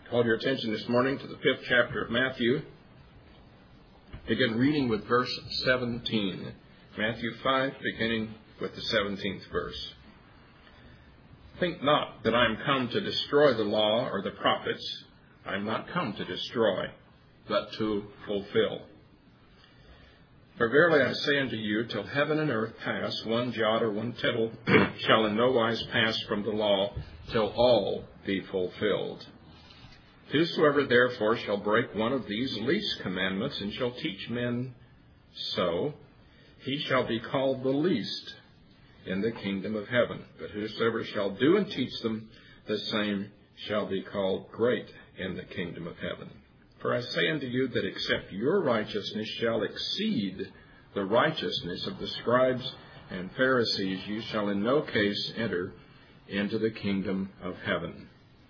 Call your attention this morning to the 5th chapter of Matthew. Begin reading with verse 17. Matthew 5, beginning with the 17th verse. Think not that I am come to destroy the law or the prophets. I am not come to destroy, but to fulfill. For verily I say unto you, till heaven and earth pass, one jot or one tittle shall in no wise pass from the law, till all be fulfilled. Whosoever therefore shall break one of these least commandments, and shall teach men so, he shall be called the least in the kingdom of heaven. But whosoever shall do and teach them, the same shall be called great in the kingdom of heaven. For I say unto you that except your righteousness shall exceed the righteousness of the scribes and Pharisees, you shall in no case enter into the kingdom of heaven.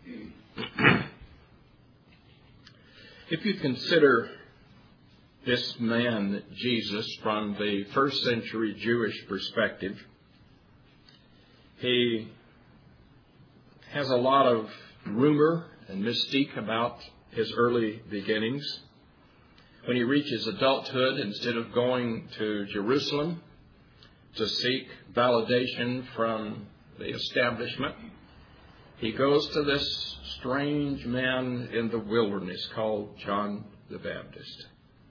If you consider this man, Jesus, from the first century Jewish perspective, he has a lot of rumor and mystique about his early beginnings. When he reaches adulthood, instead of going to Jerusalem to seek validation from the establishment, he goes to this strange man in the wilderness called John the Baptist.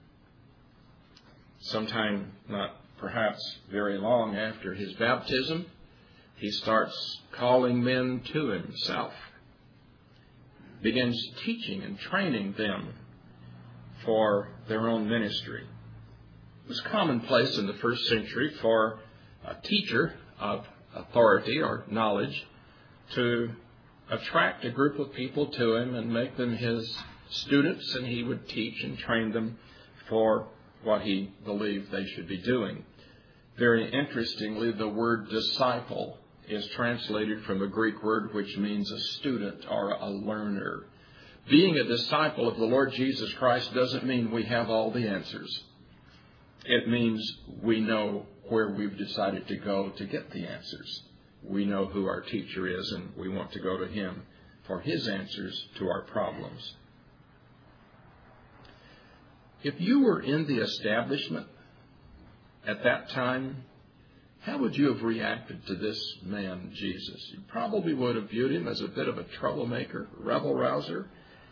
Sometime, not perhaps very long after his baptism, he starts calling men to himself, begins teaching and training them for their own ministry. It was commonplace in the first century for a teacher of authority or knowledge to attract a group of people to him and make them his students, and he would teach and train them for what he believed they should be doing. Very interestingly, the word disciple is translated from a Greek word which means a student or a learner. Being a disciple of the Lord Jesus Christ doesn't mean we have all the answers. It means we know where we've decided to go to get the answers. We know who our teacher is, and we want to go to him for his answers to our problems. If you were in the establishment at that time, how would you have reacted to this man, Jesus? You probably would have viewed him as a bit of a troublemaker, rebel-rouser,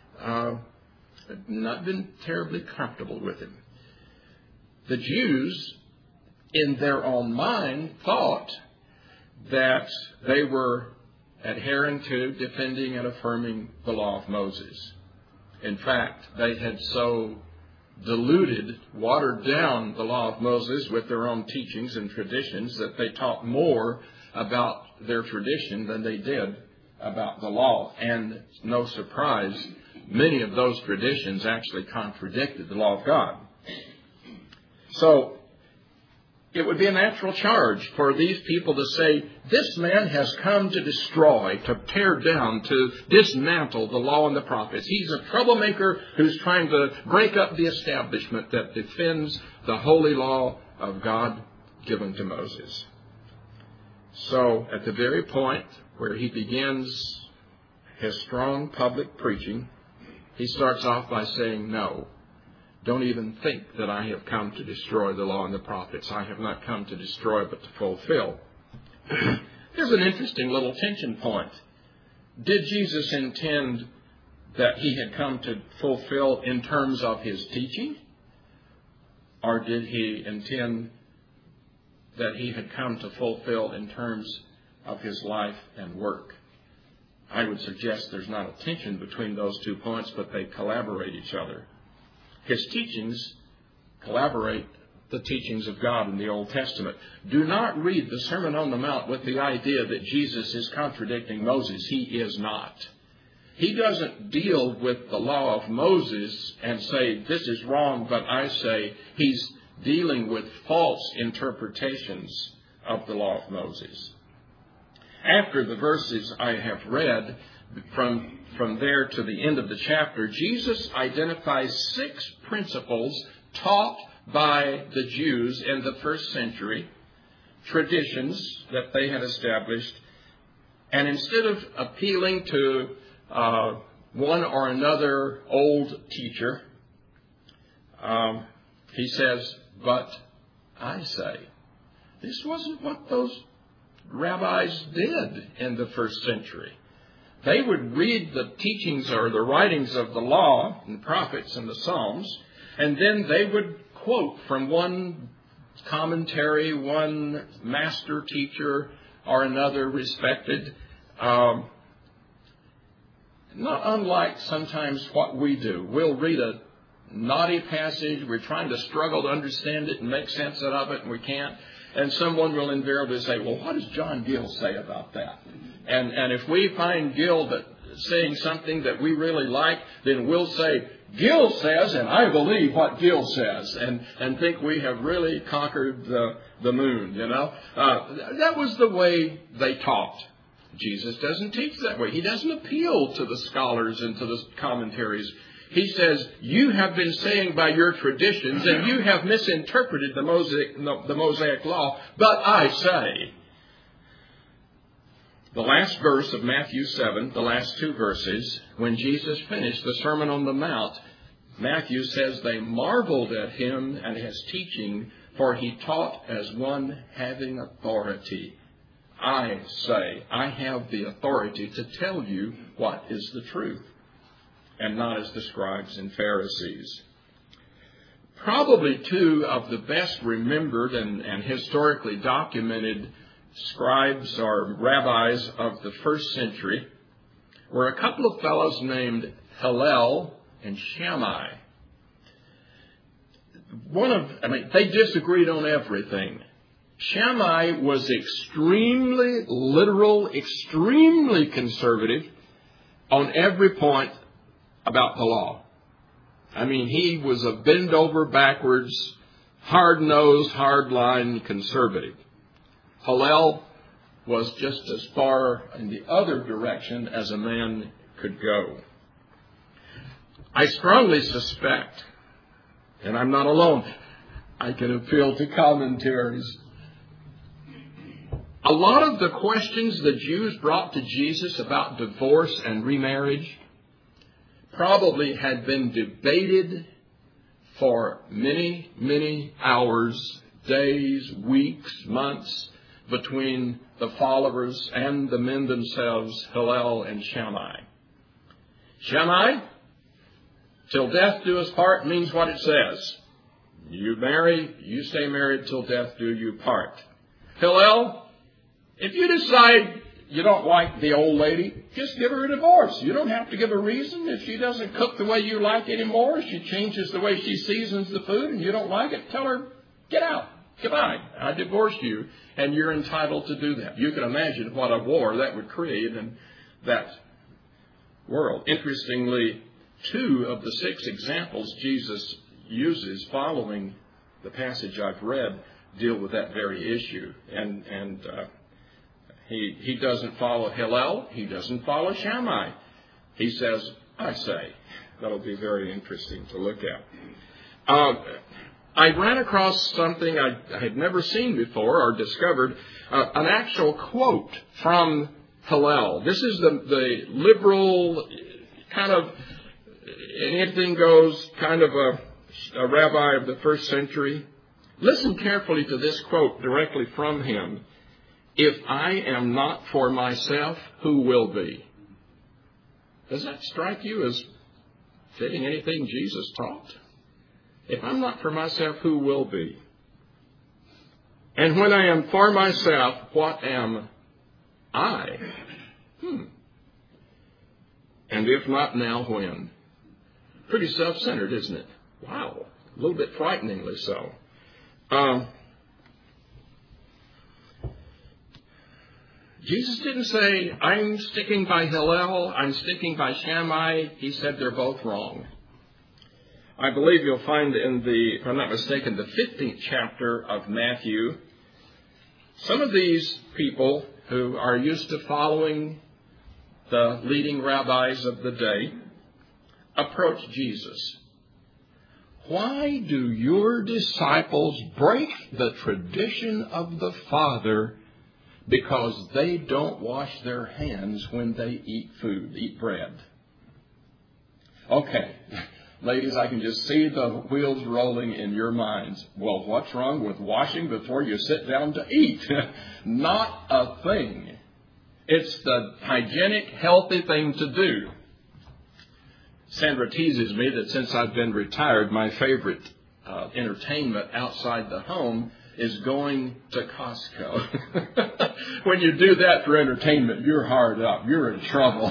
not been terribly comfortable with him. The Jews, in their own mind, thought that they were adhering to, defending, and affirming the law of Moses. In fact, they had so diluted, watered down the law of Moses with their own teachings and traditions that they taught more about their tradition than they did about the law. And no surprise, many of those traditions actually contradicted the law of God. So it would be a natural charge for these people to say, this man has come to destroy, to tear down, to dismantle the law and the prophets. He's a troublemaker who's trying to break up the establishment that defends the holy law of God given to Moses. So at the very point where he begins his strong public preaching, he starts off by saying, no. Don't even think that I have come to destroy the law and the prophets. I have not come to destroy, but to fulfill. There's an interesting little tension point. Did Jesus intend that he had come to fulfill in terms of his teaching? Or did he intend that he had come to fulfill in terms of his life and work? I would suggest there's not a tension between those 2 points, but they collaborate each other. His teachings collaborate the teachings of God in the Old Testament. Do not read the Sermon on the Mount with the idea that Jesus is contradicting Moses. He is not. He doesn't deal with the law of Moses and say, this is wrong, but I say. He's dealing with false interpretations of the law of Moses. After the verses I have read, from there to the end of the chapter, Jesus identifies 6 principles taught by the Jews in the first century, traditions that they had established. And instead of appealing to one or another old teacher, he says, but I say. This wasn't what those rabbis did in the first century. They would read the teachings or the writings of the law and the prophets and the Psalms, and then they would quote from one commentary, one master teacher or another respected, not unlike sometimes what we do. We'll read a naughty passage, we're trying to struggle to understand it and make sense of it, and we can't. And someone will invariably say, well, what does John Gill say about that? And if we find Gill saying something that we really like, then we'll say, Gill says, and I believe what Gill says, and think we have really conquered the moon, you know. That was the way they taught. Jesus doesn't teach that way. He doesn't appeal to the scholars and to the commentaries. He says, you have been saying by your traditions, and you have misinterpreted the Mosaic law, but I say. The last verse of Matthew 7, the last two verses, when Jesus finished the Sermon on the Mount, Matthew says they marveled at him and his teaching, for he taught as one having authority. I say, I have the authority to tell you what is the truth, and not as the scribes and Pharisees. Probably two of the best remembered and historically documented scribes or rabbis of the first century were a couple of fellows named Hillel and Shammai. They disagreed on everything. Shammai was extremely literal, extremely conservative on every point about the law. I mean, he was a bend over backwards, hard-nosed, hard-line conservative. Hillel was just as far in the other direction as a man could go. I strongly suspect, and I'm not alone, I can appeal to commentaries. A lot of the questions the Jews brought to Jesus about divorce and remarriage probably had been debated for many, many hours, days, weeks, months between the followers and the men themselves, Hillel and Shammai. Shammai, till death do us part, means what it says. You marry, you stay married till death do you part. Hillel, if you decide you don't like the old lady, just give her a divorce. You don't have to give a reason. If she doesn't cook the way you like anymore, she changes the way she seasons the food and you don't like it, tell her, get out. Goodbye. I divorced you, and you're entitled to do that. You can imagine what a war that would create in that world. Interestingly, 2 of the 6 examples Jesus uses following the passage I've read deal with that very issue. And he doesn't follow Hillel. He doesn't follow Shammai. He says, I say. That'll be very interesting to look at. I ran across something I had never seen before or discovered, an actual quote from Hillel. This is the liberal kind of anything goes kind of a rabbi of the first century. Listen carefully to this quote directly from him. If I am not for myself, who will be? Does that strike you as fitting anything Jesus taught? If I'm not for myself, who will be? And when I am for myself, what am I? And if not now, when? Pretty self-centered, isn't it? Wow. A little bit frighteningly so. Jesus didn't say, I'm sticking by Hillel, I'm sticking by Shammai. He said they're both wrong. I believe you'll find in if I'm not mistaken, the 15th chapter of Matthew, some of these people who are used to following the leading rabbis of the day approach Jesus. Why do your disciples break the tradition of the Father because they don't wash their hands when they eat bread? Okay, ladies, I can just see the wheels rolling in your minds. Well, what's wrong with washing before you sit down to eat? Not a thing. It's the hygienic, healthy thing to do. Sandra teases me that since I've been retired, my favorite entertainment outside the home is going to Costco. When you do that for entertainment, you're hard up. You're in trouble.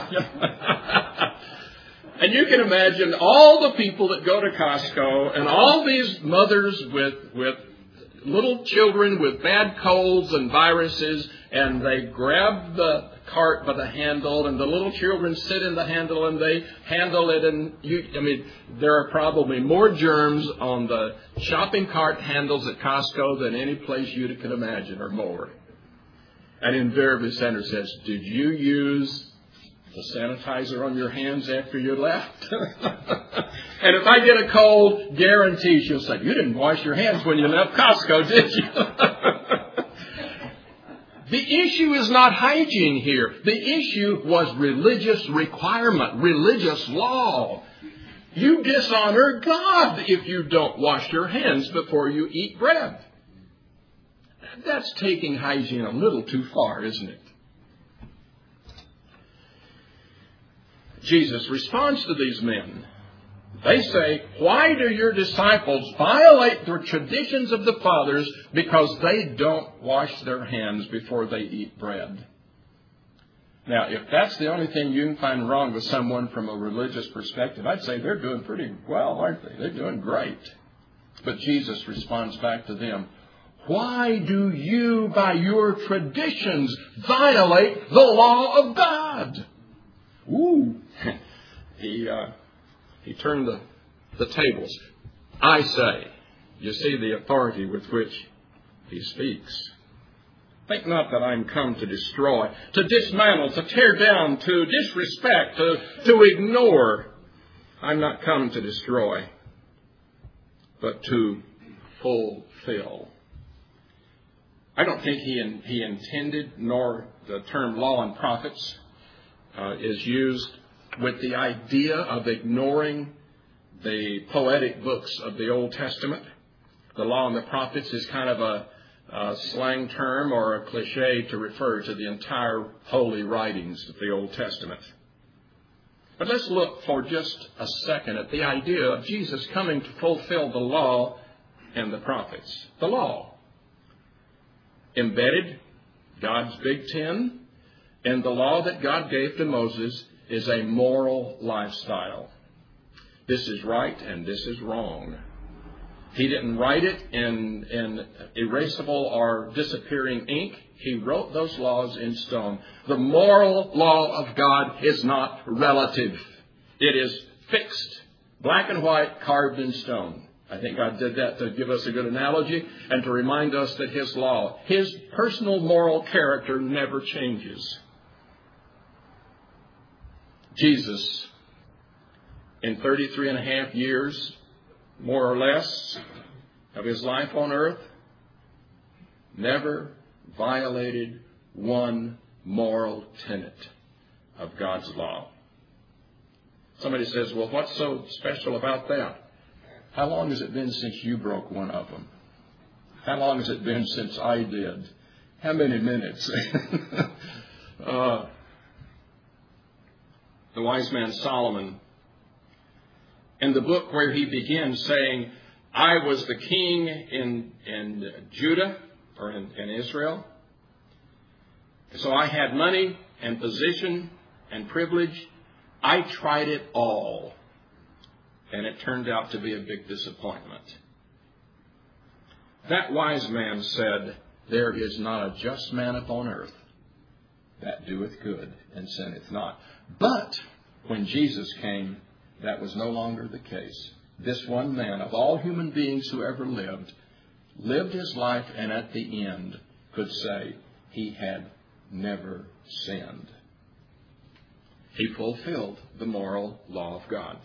And you can imagine all the people that go to Costco and all these mothers with little children with bad colds and viruses, and they grab the cart by the handle, and the little children sit in the handle and they handle it. And there are probably more germs on the shopping cart handles at Costco than any place you could imagine, or more. And invariably, Sandra says, "Did you use the sanitizer on your hands after you left?" And if I get a cold, guarantee she'll say, "You didn't wash your hands when you left Costco, did you?" The issue is not hygiene here. The issue was religious requirement, religious law. You dishonor God if you don't wash your hands before you eat bread. That's taking hygiene a little too far, isn't it? Jesus responds to these men. They say, "Why do your disciples violate the traditions of the fathers because they don't wash their hands before they eat bread?" Now, if that's the only thing you can find wrong with someone from a religious perspective, I'd say they're doing pretty well, aren't they? They're doing great. But Jesus responds back to them, "Why do you, by your traditions, violate the law of God?" Ooh. He turned the tables. "I say," you see the authority with which he speaks. "Think not that I'm come to destroy, to dismantle, to tear down, to disrespect, to ignore. I'm not come to destroy, but to fulfill." I don't think he intended, nor the term law and prophets is used with the idea of ignoring the poetic books of the Old Testament. The law and the prophets is kind of a slang term or a cliche to refer to the entire holy writings of the Old Testament. But let's look for just a second at the idea of Jesus coming to fulfill the law and the prophets. The law, embedded, God's Big Ten, and the law that God gave to Moses is a moral lifestyle. This is right and this is wrong. He didn't write it in erasable or disappearing ink. He wrote those laws in stone. The moral law of God is not relative. It is fixed, black and white, carved in stone. I think God did that to give us a good analogy and to remind us that His law, His personal moral character never changes. Jesus, in 33 and a half years, more or less, of His life on earth, never violated one moral tenet of God's law. Somebody says, "Well, what's so special about that?" How long has it been since you broke one of them? How long has it been since I did? How many minutes? The wise man Solomon, in the book where he begins saying, "I was the king in Judah," or in Israel, so I had money and position and privilege. I tried it all, and it turned out to be a big disappointment. That wise man said, "There is not a just man upon earth that doeth good and sinneth not." But when Jesus came, that was no longer the case. This one man, of all human beings who ever lived his life, and at the end could say he had never sinned. He fulfilled the moral law of God.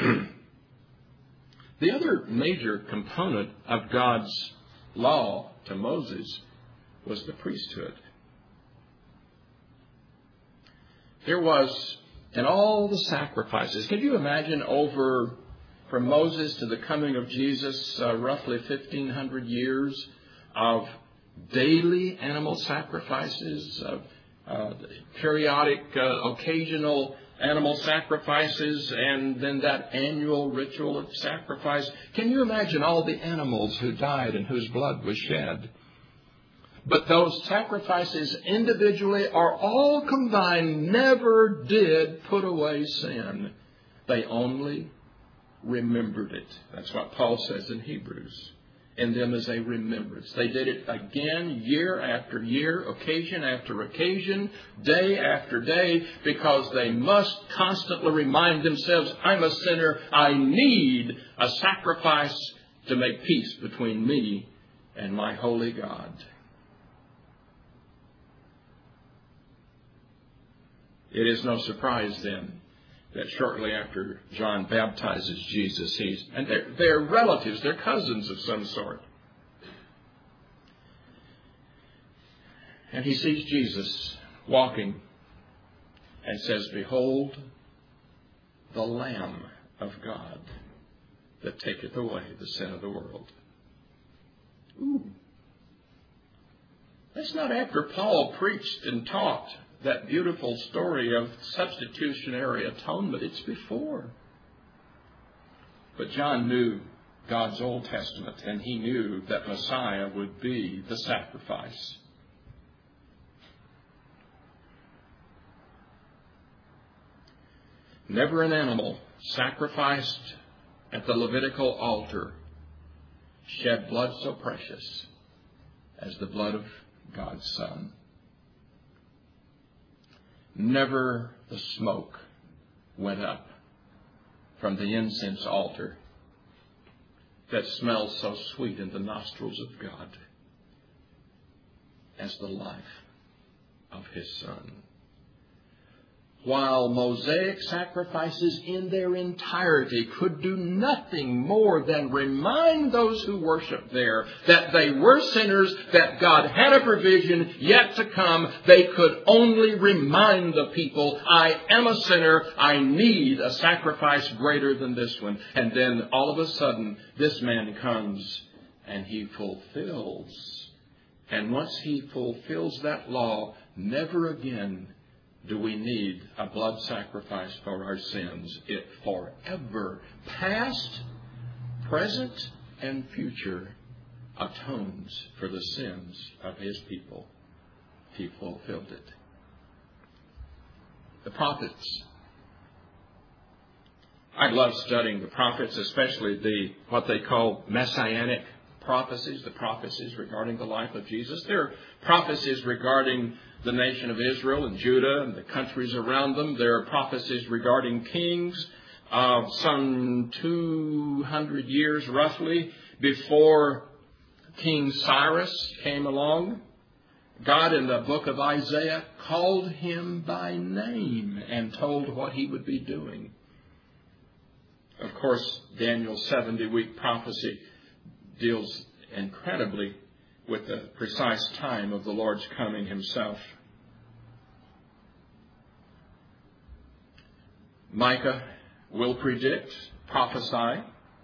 The other major component of God's law to Moses was the priesthood. There was And all the sacrifices. Can you imagine from Moses to the coming of Jesus, roughly 1,500 years of daily animal sacrifices, periodic, occasional animal sacrifices, and then that annual ritual of sacrifice. Can you imagine all the animals who died and whose blood was shed? But those sacrifices individually or all combined never did put away sin. They only remembered it. That's what Paul says in Hebrews. In them as a remembrance. They did it again, year after year, occasion after occasion, day after day, because they must constantly remind themselves, I'm a sinner, I need a sacrifice to make peace between me and my holy God. It is no surprise then that shortly after John baptizes Jesus, and they're relatives, they're cousins of some sort. And he sees Jesus walking and says, Behold, the Lamb of God that taketh away the sin of the world. Ooh. That's not after Paul preached and taught that beautiful story of substitutionary atonement. It's before. But John knew God's Old Testament, and he knew that Messiah would be the sacrifice. Never an animal sacrificed at the Levitical altar shed blood so precious as the blood of God's Son. Never the smoke went up from the incense altar that smells so sweet in the nostrils of God as the life of His Son. While Mosaic sacrifices in their entirety could do nothing more than remind those who worship there that they were sinners, that God had a provision yet to come, they could only remind the people, I am a sinner, I need a sacrifice greater than this one. And then all of a sudden, this man comes and he fulfills. And once he fulfills that law, never again do we need a blood sacrifice for our sins. It forever, past, present, and future, atones for the sins of His people. He fulfilled it. The prophets. I love studying the prophets, especially what they call messianic prophecies, the prophecies regarding the life of Jesus. There are prophecies regarding the nation of Israel and Judah and the countries around them. There are prophecies regarding kings some 200 years roughly before King Cyrus came along. God in the book of Isaiah called him by name and told what he would be doing. Of course, Daniel's 70-week prophecy deals incredibly with the precise time of the Lord's coming Himself. Micah will predict, prophesy,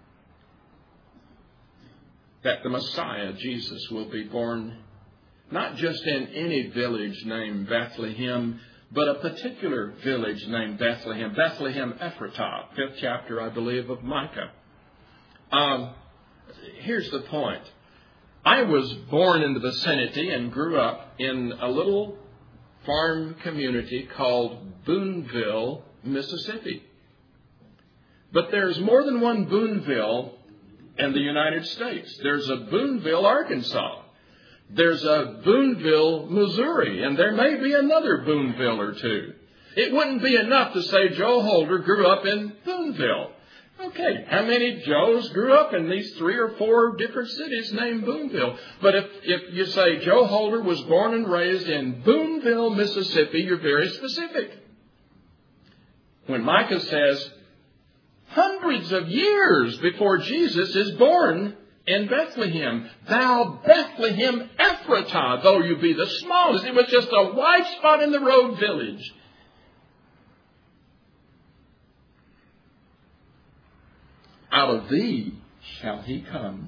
that the Messiah, Jesus, will be born not just in any village named Bethlehem, but a particular village named Bethlehem, Bethlehem Ephratah, 5th chapter, I believe, of Micah. Here's the point. I was born in the vicinity and grew up in a little farm community called Boonville, Mississippi. But there's more than one Boonville in the United States. There's a Boonville, Arkansas. There's a Boonville, Missouri. And there may be another Boonville or two. It wouldn't be enough to say Joe Holder grew up in Boonville. Okay, how many Joes grew up in these 3 or 4 different cities named Boonville? But if you say Joe Holder was born and raised in Boonville, Mississippi, you're very specific. When Micah says, hundreds of years before Jesus is born in Bethlehem, thou Bethlehem Ephratah, though you be the smallest, it was just a white spot in the road village. Out of thee shall he come,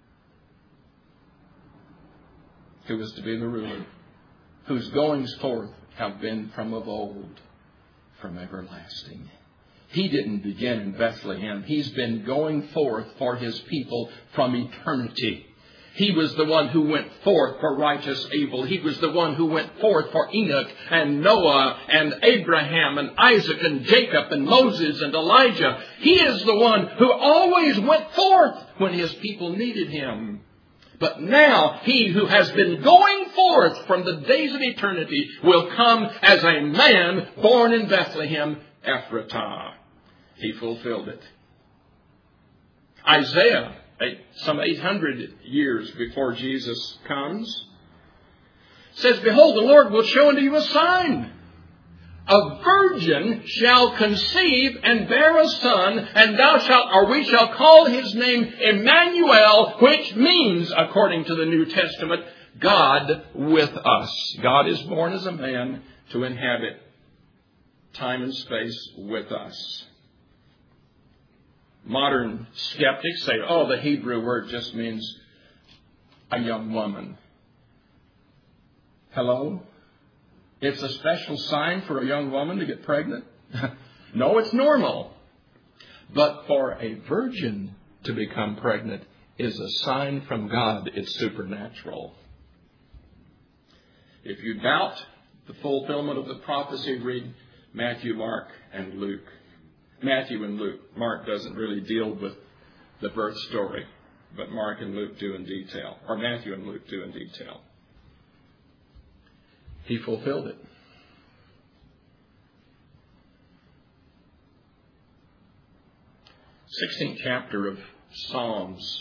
who is to be the ruler, whose goings forth have been from of old, from everlasting. He didn't begin in Bethlehem. He's been going forth for his people from eternity. He was the one who went forth for righteous Abel. He was the one who went forth for Enoch and Noah and Abraham and Isaac and Jacob and Moses and Elijah. He is the one who always went forth when his people needed him. But now he who has been going forth from the days of eternity will come as a man born in Bethlehem, Ephratah. He fulfilled it. Isaiah, some 800 years before Jesus comes, says, Behold, the Lord will show unto you a sign. A virgin shall conceive and bear a son, and we shall call his name Emmanuel, which means, according to the New Testament, God with us. God is born as a man to inhabit time and space with us. Modern skeptics say, the Hebrew word just means a young woman. Hello? It's a special sign for a young woman to get pregnant? No, it's normal. But for a virgin to become pregnant is a sign from God. It's supernatural. If you doubt the fulfillment of the prophecy, read Matthew, Mark, and Luke. Matthew and Luke. Mark doesn't really deal with the birth story, but Mark and Luke do in detail, or Matthew and Luke do in detail. He fulfilled it. th chapter of Psalms.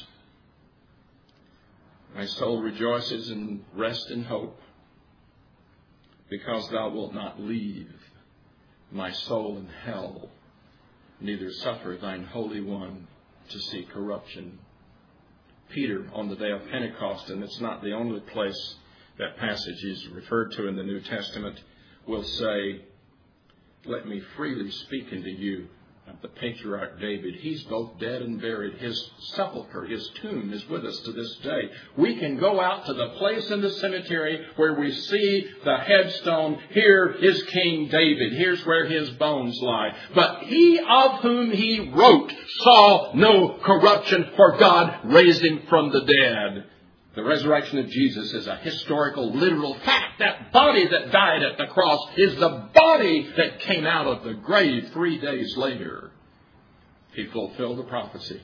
My soul rejoices and rests in hope, because thou wilt not leave my soul in hell, neither suffer thine Holy One to see corruption. Peter, on the day of Pentecost, and it's not the only place that passage is referred to in the New Testament, will say, Let me freely speak unto you of the patriarch David. He's both dead and buried. His sepulcher, his tomb, is with us to this day. We can go out to the place in the cemetery where we see the headstone. Here is King David. Here's where his bones lie. But he of whom he wrote saw no corruption, for God raised him from the dead. The resurrection of Jesus is a historical, literal fact. That body that died at the cross is the body that came out of the grave 3 days later. He fulfilled the prophecy.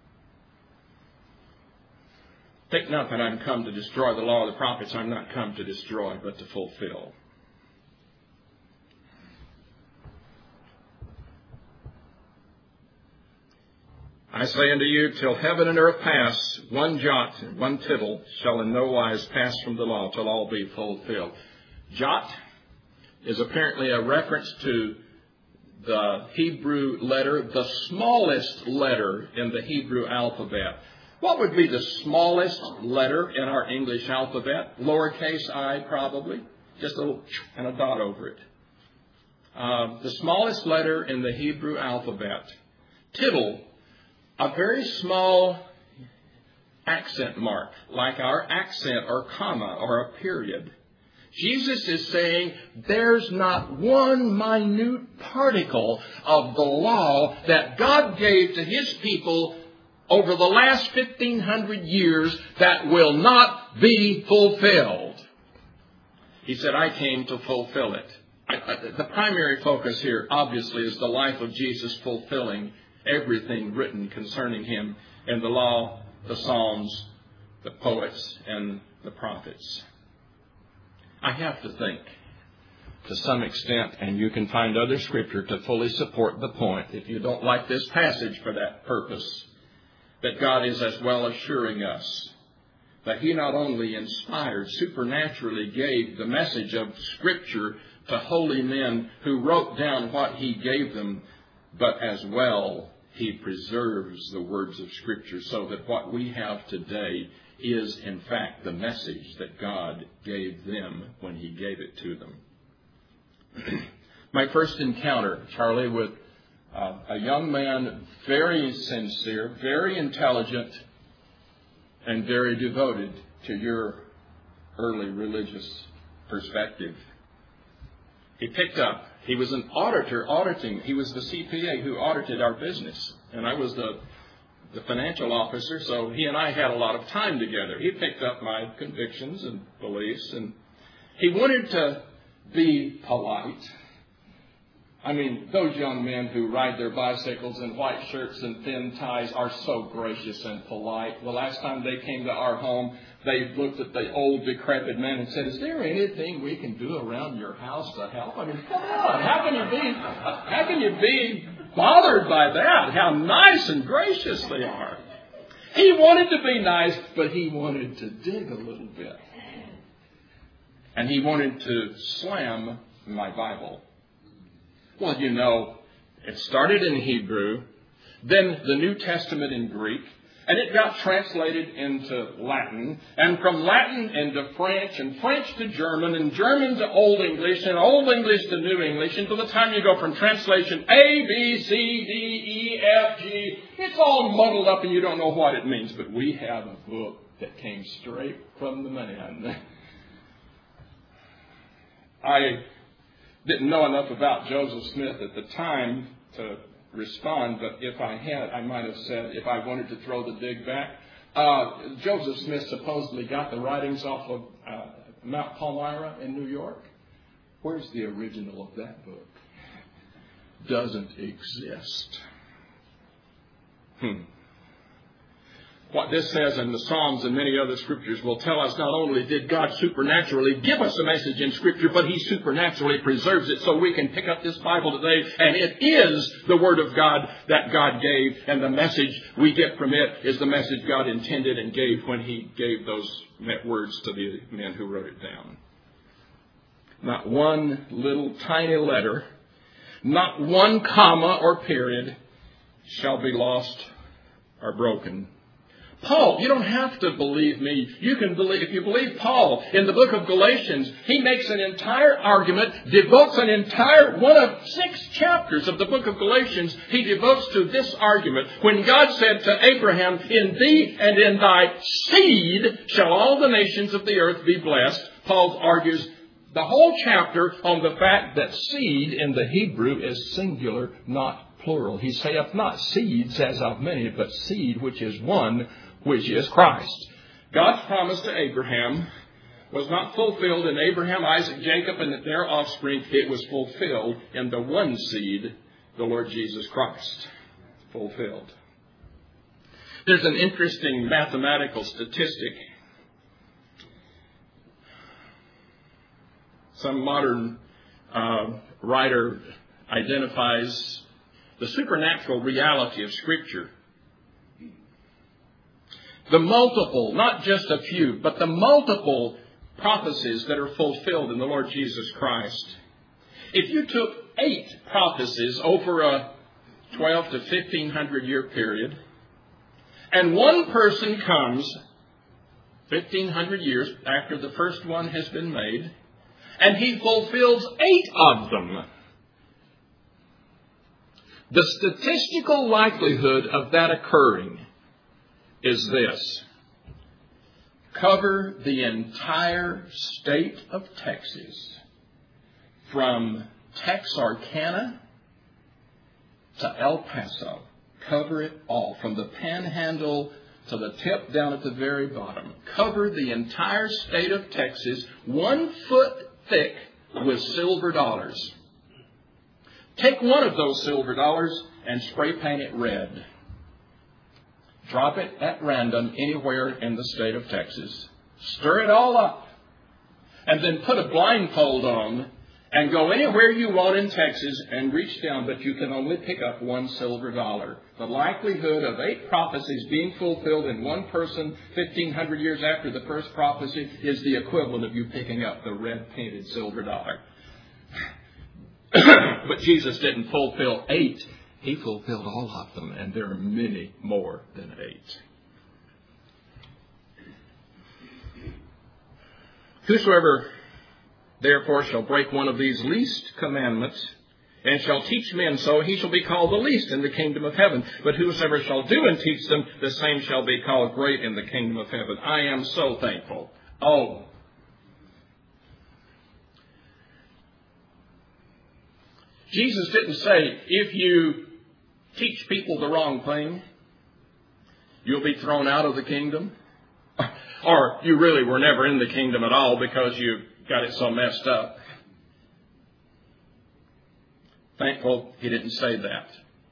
Think not that I'm come to destroy the law of the prophets. I'm not come to destroy, but to fulfill. I say unto you, till heaven and earth pass, one jot and one tittle shall in no wise pass from the law till all be fulfilled. Jot is apparently a reference to the Hebrew letter, the smallest letter in the Hebrew alphabet. What would be the smallest letter in our English alphabet? Lowercase I, probably. Just a little and a dot over it. The smallest letter in the Hebrew alphabet. Tittle. A very small accent mark, like our accent or comma or a period. Jesus is saying there's not one minute particle of the law that God gave to his people over the last 1,500 years that will not be fulfilled. He said, I came to fulfill it. The primary focus here, obviously, is the life of Jesus fulfilling everything written concerning him in the law, the Psalms, the poets, and the prophets. I have to think, to some extent, and you can find other scripture to fully support the point, if you don't like this passage for that purpose, that God is as well assuring us that he not only inspired, supernaturally gave the message of Scripture to holy men who wrote down what he gave them, but as well, he preserves the words of Scripture so that what we have today is, in fact, the message that God gave them when he gave it to them. My first encounter, Charlie, with A young man, very sincere, very intelligent, and very devoted to your early religious perspective. He was an auditor auditing. He was the CPA who audited our business. And I was the financial officer, so he and I had a lot of time together. He picked up my convictions and beliefs, and he wanted to be polite. I mean, those young men who ride their bicycles in white shirts and thin ties are so gracious and polite. The last time they came to our home, they looked at the old decrepit man and said, "Is there anything we can do around your house to help?" I mean, come on, how can you be bothered by that? How nice and gracious they are. He wanted to be nice, but he wanted to dig a little bit. And he wanted to slam my Bible. Well, you know, it started in Hebrew, then the New Testament in Greek, and it got translated into Latin, and from Latin into French, and French to German, and German to Old English, and Old English to New English, until the time you go from translation A, B, C, D, E, F, G, it's all muddled up and you don't know what it means. But we have a book that came straight from the man. I didn't know enough about Joseph Smith at the time to respond, but if I had, I might have said, if I wanted to throw the dig back, Joseph Smith supposedly got the writings off of Mount Palmyra in New York. Where's the original of that book? Doesn't exist. What this says in the Psalms and many other scriptures will tell us not only did God supernaturally give us a message in Scripture, but He supernaturally preserves it so we can pick up this Bible today, and it is the Word of God that God gave, and the message we get from it is the message God intended and gave when He gave those words to the men who wrote it down. Not one little tiny letter, not one comma or period shall be lost or broken. Paul, you don't have to believe me. You can believe, if you believe Paul in the book of Galatians, he makes an entire argument, devotes an entire one of 6 chapters of the book of Galatians, he devotes to this argument. When God said to Abraham, "In thee and in thy seed shall all the nations of the earth be blessed," Paul argues the whole chapter on the fact that seed in the Hebrew is singular, not plural. He saith not seeds as of many, but seed which is one, which is Christ. God's promise to Abraham was not fulfilled in Abraham, Isaac, Jacob, and their offspring. It was fulfilled in the one seed, the Lord Jesus Christ. Fulfilled. There's an interesting mathematical statistic. Some modern writer identifies the supernatural reality of Scripture. The multiple, not just a few, but the multiple prophecies that are fulfilled in the Lord Jesus Christ. If you took 8 prophecies over a 12 to 1500 year period, and one person comes 1500 years after the first one has been made, and he fulfills 8 of them, the statistical likelihood of that occurring is this: cover the entire state of Texas from Texarkana to El Paso. Cover it all, from the panhandle to the tip down at the very bottom. Cover the entire state of Texas 1 foot thick with silver dollars. Take one of those silver dollars and spray paint it red. Drop it at random anywhere in the state of Texas. Stir it all up. And then put a blindfold on and go anywhere you want in Texas and reach down, but you can only pick up 1 silver dollar. The likelihood of 8 prophecies being fulfilled in one person 1500 years after the first prophecy is the equivalent of you picking up the red painted silver dollar. But Jesus didn't fulfill 8. He fulfilled all of them, and there are many more than 8. Whosoever therefore shall break one of these least commandments and shall teach men so, he shall be called the least in the kingdom of heaven. But whosoever shall do and teach them, the same shall be called great in the kingdom of heaven. I am so thankful. Oh, Jesus didn't say, if you teach people the wrong thing, you'll be thrown out of the kingdom. Or you really were never in the kingdom at all because you got it so messed up. Thankful he didn't say that.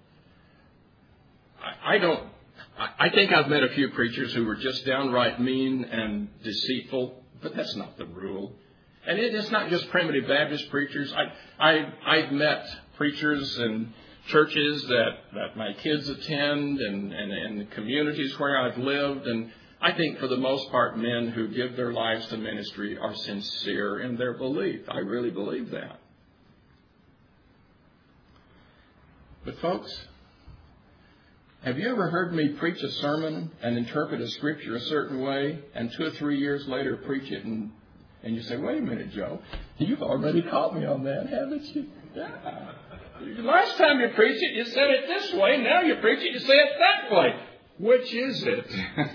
I think I've met a few preachers who were just downright mean and deceitful, but that's not the rule. And it's not just primitive Baptist preachers. I've met preachers in churches that my kids attend and the communities where I've lived. And I think for the most part, men who give their lives to ministry are sincere in their belief. I really believe that. But folks, have you ever heard me preach a sermon and interpret a scripture a certain way, and 2 or 3 years later preach it and you say, wait a minute, Joe, you've already caught me on that, haven't you? Yeah. Last time you preached it, you said it this way. Now you preach it, you say it that way. Which is it?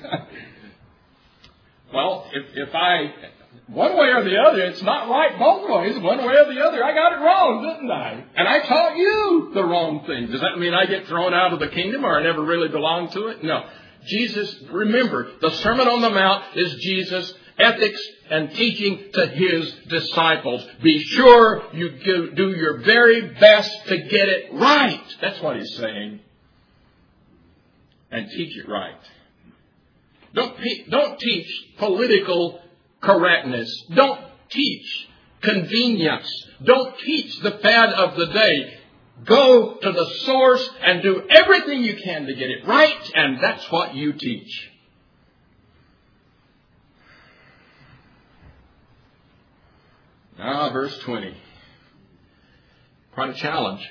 Well, if I, one way or the other, it's not right both ways. One way or the other, I got it wrong, didn't I? And I taught you the wrong thing. Does that mean I get thrown out of the kingdom or I never really belong to it? No. Jesus, remember, the Sermon on the Mount is Jesus' ethics and teaching to his disciples. Be sure you do your very best to get it right. That's what he's saying. And teach it right. Don't teach political correctness. Don't teach convenience. Don't teach the fad of the day. Go to the source and do everything you can to get it right, and that's what you teach. Now, verse 20. Quite a challenge.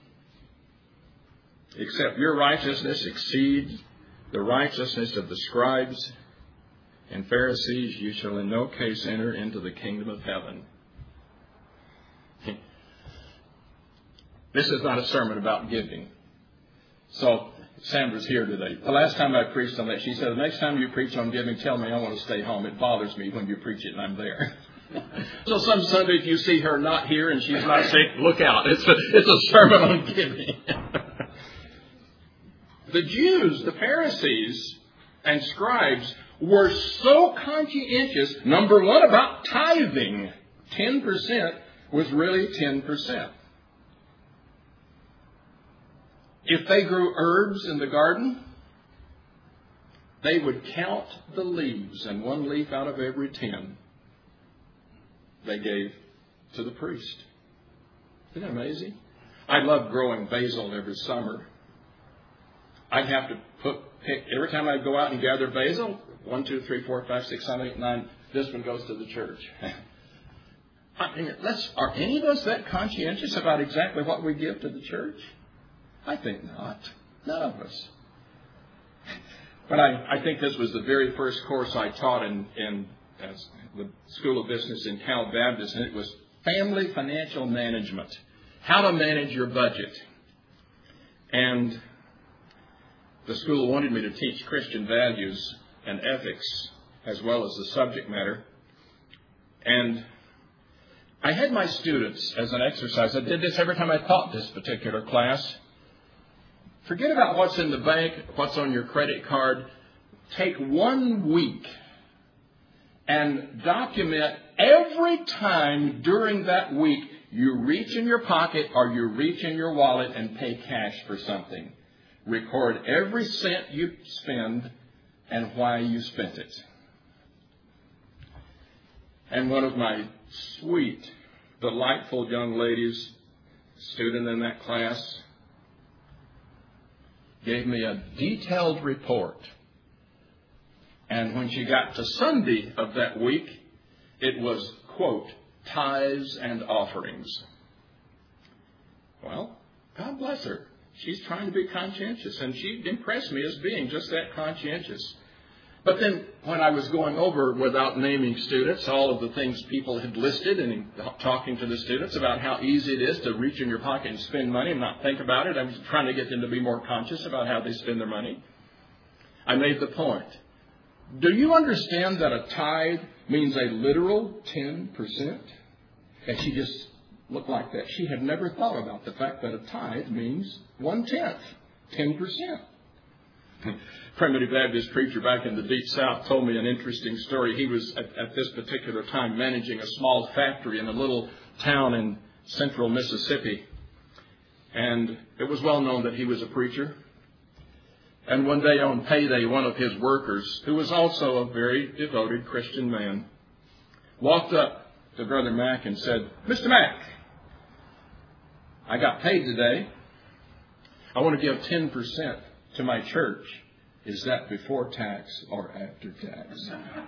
Except your righteousness exceeds the righteousness of the scribes and Pharisees, you shall in no case enter into the kingdom of heaven. This is not a sermon about giving. So, Sandra's here today. The last time I preached on that, she said, the next time you preach on giving, tell me I want to stay home. It bothers me when you preach it and I'm there. So some Sunday, if you see her not here and she's not sick, look out. It's a sermon on giving. The Jews, the Pharisees and scribes were so conscientious, number one, about tithing. 10% was really 10%. If they grew herbs in the garden, they would count the leaves, and 1 leaf out of every 10 they gave to the priest. Isn't that amazing? I love growing basil every summer. I'd have to pick every time I go out and gather basil, 1, 2, 3, 4, 5, 6, 7, 8, 9, this one goes to the church. I mean, are any of us that conscientious about exactly what we give to the church? I think not. None of us. But I think this was the very first course I taught in the School of Business in Cal Baptist, and it was Family Financial Management. How to manage your budget. And the school wanted me to teach Christian values and ethics as well as the subject matter. And I had my students as an exercise. I did this every time I taught this particular class. Forget about what's in the bank, what's on your credit card. Take 1 week and document every time during that week you reach in your pocket or you reach in your wallet and pay cash for something. Record every cent you spend and why you spent it. And one of my sweet, delightful young ladies, student in that class, gave me a detailed report. And when she got to Sunday of that week, it was, quote, tithes and offerings. Well, God bless her. She's trying to be conscientious, and she impressed me as being just that conscientious. But then when I was going over, without naming students, all of the things people had listed and talking to the students about how easy it is to reach in your pocket and spend money and not think about it, I was trying to get them to be more conscious about how they spend their money. I made the point. Do you understand that a tithe means a literal 10%? And she just looked like that. She had never thought about the fact that a tithe means 1/10, 10%. Primitive Baptist preacher back in the Deep South told me an interesting story. He was at this particular time managing a small factory in a little town in central Mississippi. And it was well known that he was a preacher. And one day on payday, one of his workers, who was also a very devoted Christian man, walked up to Brother Mack and said, "Mr. Mack, I got paid today. I want to give 10% to my church. Is that before tax or after tax?"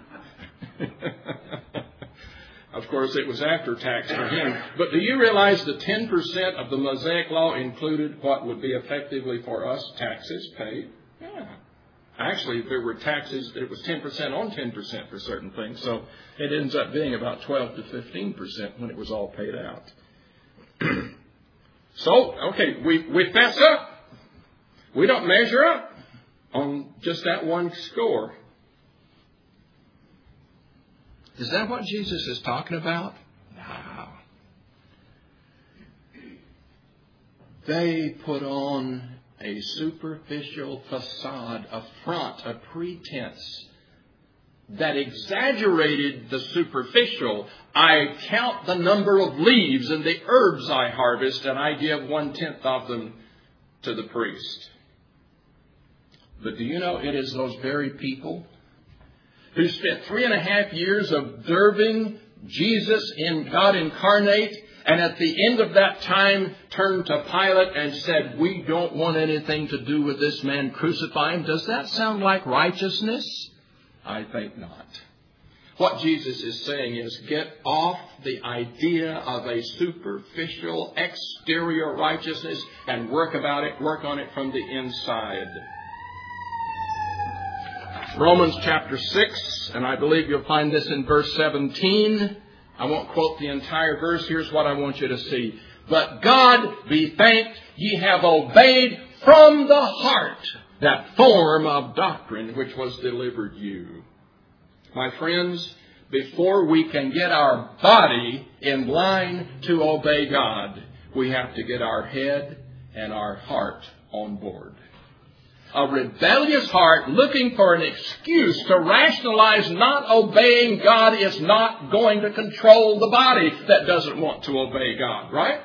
Of course, it was after tax for him. But do you realize that 10% of the Mosaic Law included what would be effectively for us taxes paid? Yeah. Actually, there were taxes, it was 10% on 10% for certain things. So it ends up being about 12 to 15% when it was all paid out. So, okay, we fess up. We don't measure up on just that one score. Is that what Jesus is talking about? No. They put on a superficial facade, a front, a pretense that exaggerated the superficial. I count the number of leaves and the herbs I harvest, and I give 1/10 of them to the priest. But do you know it is those very people who spent 3.5 years observing Jesus in God incarnate, and at the end of that time turned to Pilate and said, "We don't want anything to do with this man, crucify him." Does that sound like righteousness? I think not. What Jesus is saying is, get off the idea of a superficial exterior righteousness and work on it from the inside. Romans chapter 6, and I believe you'll find this in verse 17. I won't quote the entire verse. Here's what I want you to see. "But God be thanked, ye have obeyed from the heart that form of doctrine which was delivered you." My friends, before we can get our body in line to obey God, we have to get our head and our heart on board. A rebellious heart looking for an excuse to rationalize not obeying God is not going to control the body that doesn't want to obey God, right?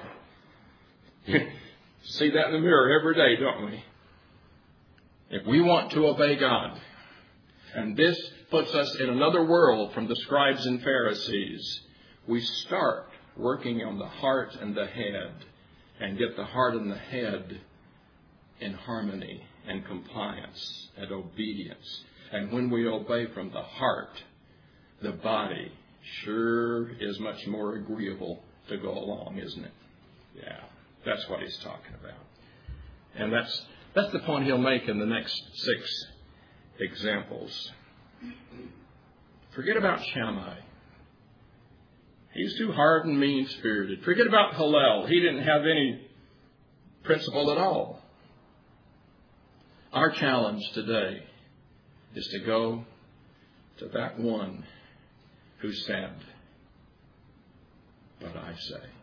See that in the mirror every day, don't we? If we want to obey God, and this puts us in another world from the scribes and Pharisees, we start working on the heart and the head and get the heart and the head in harmony and compliance and obedience. And when we obey from the heart, the body sure is much more agreeable to go along, isn't it? Yeah, that's what he's talking about. And that's the point he'll make in the next 6 examples. Forget about Shammai. He's too hard and mean-spirited. Forget about Hillel. He didn't have any principle at all. Our challenge today is to go to that one who said, "But I say."